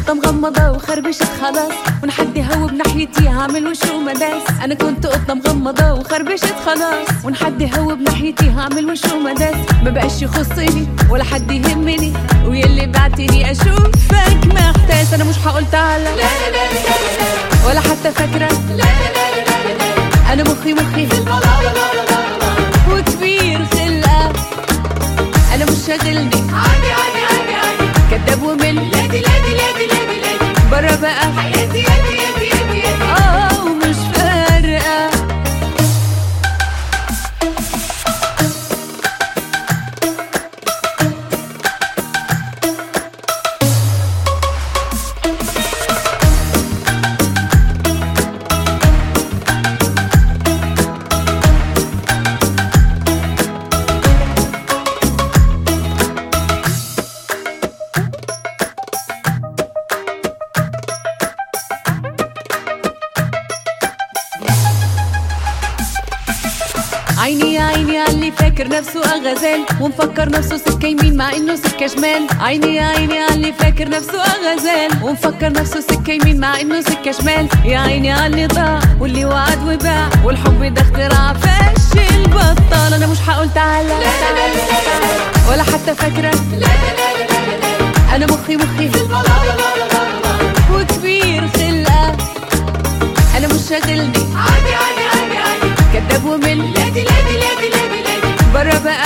قطة مغمضة وخربشت خلاص، ونحد يهوب ناحيتي هعمل وشو مداس. أنا كنت قطة مغمضة وخربشت خلاص، ونحد يهوب ناحيتي هعمل وشو مداس. ما بقاش يخصني ولا حد يهمني، ويلي بعتني أشوفك محتاس. أنا مش هقول تعالى لا لا لا لا، ولا حتى فاكرة لا لا لا لا لا. أنا مخي في البلا وكبير خلقة، أنا مش شاغلني عادي عادي عادي عادي. كداب ومل لادي لادي لادي لادي لادي، برا بقى حياتي يدي يدي يدي يدي. ومش فارقة. عيني يا عيني عاللي فاكر نفسه أغزال، ومفكر نفسه سكة يمين مع إنه سكة شمال. عيني يا عيني عاللي فاكر نفسه أغزال، ومفكر نفسه سكة يمين مع إنه سكة شمال. يا عيني عاللي ضاع واللي وعد وباع، والحب ده اختراع فاشل بطال. أنا مش هقول تعالى لا لا لا لا، ولا حتى فاكرة لا لا لا لا لا. أنا مخي في البلا وكبير خلقة، أنا مش شاغلني عادي عادي عادي عادي. كداب ومل لادي لادي لادي لادي لادي، برا بقى